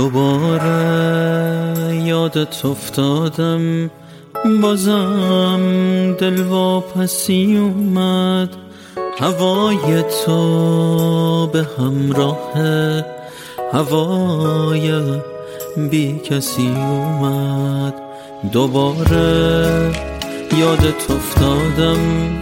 دوباره یادت افتادم، بازم دل واپسی اومد، هوای تو به همراه هوای بی کسی اومد. دوباره یادت افتادم،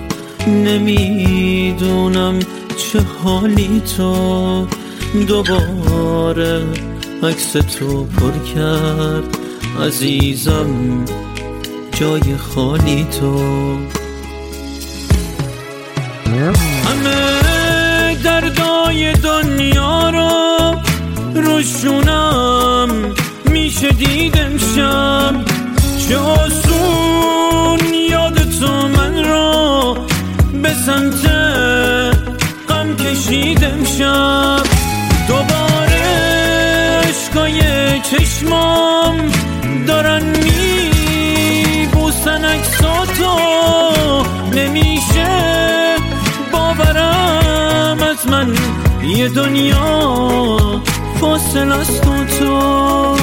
نمیدونم چه حالی تو، دوباره عکس تو پر کرد عزیزم جای خالی تو. همه دردای دنیا رو روشونم میشه دید امشب، چه آسون یاد تو من رو به سمت غم کشید امشب. دوباره عشقای چشمام دارن میبوسن عکساتو، نمیشه باورم از من یه دنیا فاصله است و تو.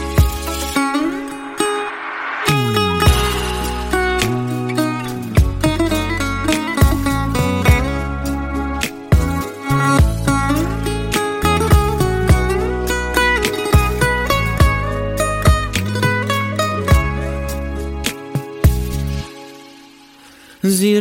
زیر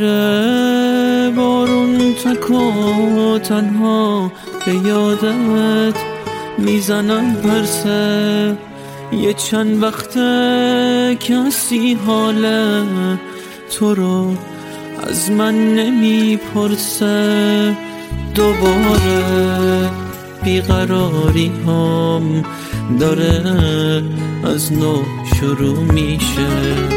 بارون تک و تنها به یادت میزنم پرسه، یه چند وقته کسی حال تو رو از من نمیپرسه. دوباره بیقراری هم داره از نو شروع میشه،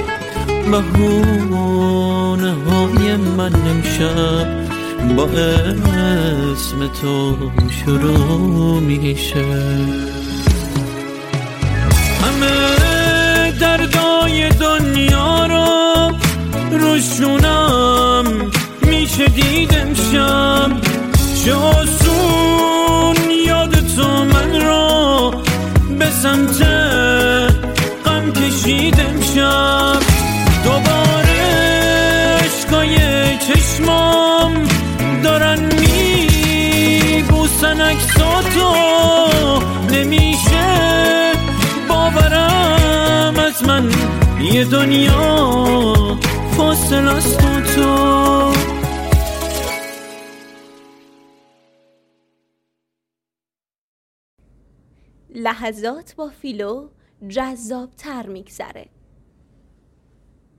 بهونه های من امشب با اسم تو شروع میشه. همه دردای دنیا رو روشونم میشه دید امشب، چه آسون یاد تو من رو به سمت غم کشید امشب. دوباره عشقای چشمام دارن میبوسن عکساتو، نمیشه باورم از من یه دنیا فاصله است و تو. لحظات با فیلو جذاب تر میگذره.